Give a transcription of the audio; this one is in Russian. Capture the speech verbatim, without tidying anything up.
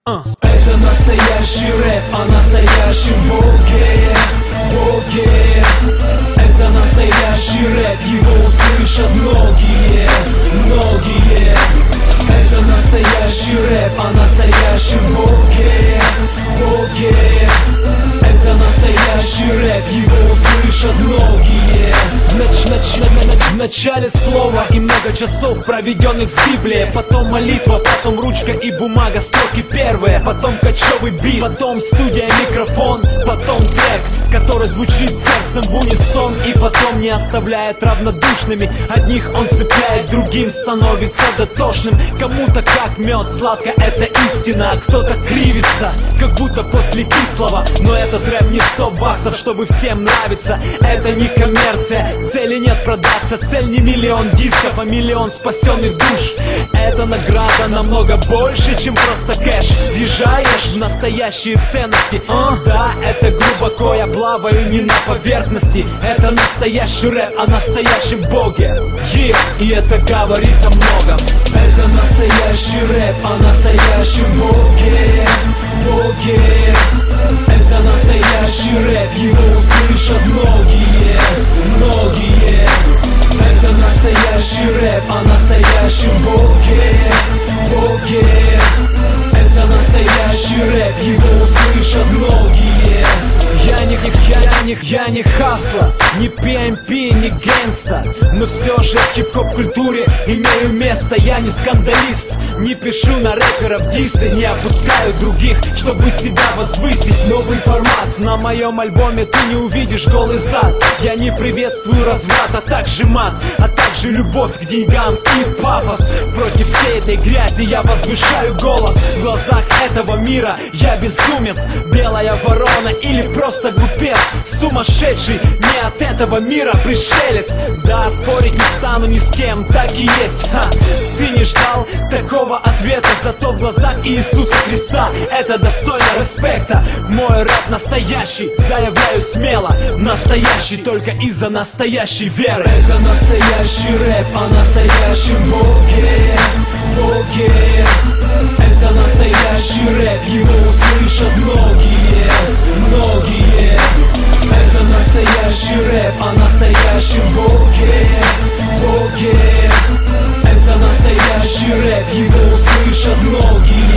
Uh. Это настоящий рэп о настоящем боге, боге. Это настоящий рэп, его услышат многие, многие. Это настоящий рэп о настоящем боге, боге. Это настоящий рэп, его услышат многие. Нач, нач, нач, нач, в начале слова и много часов, проведенных с Библией. Потом молитва, потом ручка и бумага, строки первые. Потом кочевый бит, потом студия, микрофон. Потом трек, который звучит сердцем в унисон. И потом не оставляет равнодушными. Одних он цепляет, другим становится дотошным. Кому-то как мед, сладко это истина. А кто-то кривится, как будто после кислого. Но этот рэп не сто баксов, чтобы всем нравиться. Это не коммерция, цели нет продаться. Цель не миллион дисков, а миллион спасенных душ. Это награда намного больше, чем просто кэш. Въезжаешь в настоящие ценности. uh, Да, это глубоко, я плаваю не на поверхности. Это настоящий рэп о настоящем боге, yeah. И это говорит о многом. Это настоящий рэп о настоящем боге, боге. Это настоящий рэп, его услышат многие, многие. Это настоящий рэп о настоящем боге, боге. Это настоящий рэп, его услышат многие. Я не, я, я не, я не хасла, не пи эм пи, не гэнста. Но все же в хип-хоп культуре имею место. Я не скандалист, не пишу на рэперов дисы. Не опускаю других, чтобы себя возвысить. Новый формат, на моем альбоме ты не увидишь голый зад. Я не приветствую разврат, а также мат, а также любовь к деньгам и пафос. Против всей этой грязи я возвышаю голос. В глазах этого мира я безумец, белая ворона или просто глупец, сумасшедший, не от этого мира пришелец. Да, спорить не стану ни с кем, так и есть. Ха. Ты не ждал такого ответа, зато в глазах Иисуса Христа это достойно респекта. Мой рэп настоящий, заявляю смело. Настоящий только из-за настоящей веры. Это настоящий рэп о настоящем боге, боге. Это настоящий рэп, его услышат многие, многие. Это настоящий рэп о настоящем боге, боге. Это настоящий рэп, его услышат многие.